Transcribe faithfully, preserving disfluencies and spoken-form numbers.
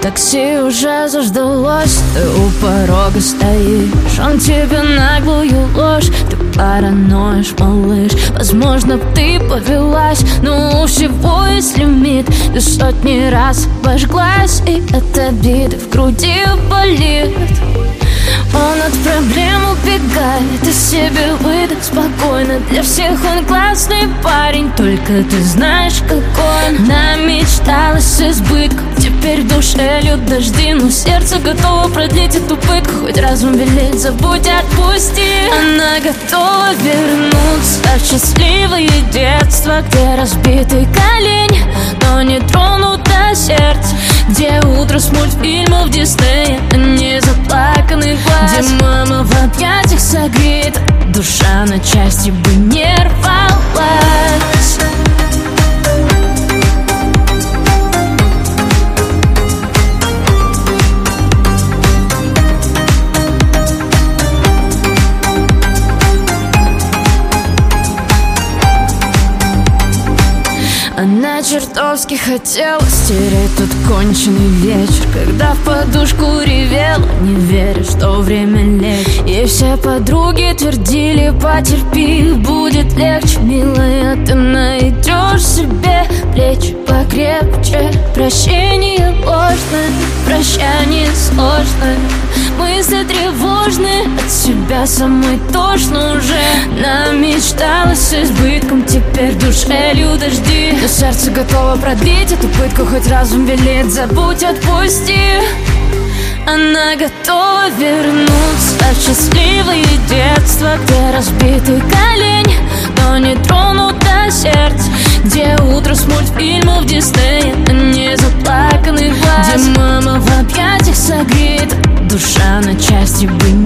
Такси уже заждалось, ты у порога стоишь. Он тебе наглую ложь, ты параноишь, малыш. Возможно, ты повелась, но у всего есть лимит. Ты сотни раз обожглась, и от обиды в груди болит. Он от проблем убегает, и себе выдох спокойно. Для всех он классный парень, только ты знаешь, какой он. Намечталась с избытком, теперь в душе льют дожди, но сердце готово продлить эту пытку. Хоть разум велит, забудь, отпусти. Она готова вернуться в счастливое детство, где разбитый колени, но не тронуто сердце, где утро с мультфильмов Диснея, а не заплаканный глаз, где мама в объятиях согрета, душа на части бы не рвалась. Она чертовски хотела стереть тот конченый вечер, когда в подушку ревела, не веря, что время лечит. И все подруги твердили: потерпи, будет легче, милая. Ты найдешь себе плечи покрепче. Прощение ложное, прощание сложное, мысли тревожные, от себя самой тошно уже. Намечталась с избытком, теперь в душе льют дожди, но сердце готово продлить эту пытку. Хоть разум велит, забудь, отпусти. Она готова вернуться в счастливое детство, где разбитый колени, но не тронуто сердце, где утро с мультфильмов Диснея, а не заплаканный глаз, где мама в объятиях согрета, душа на части бы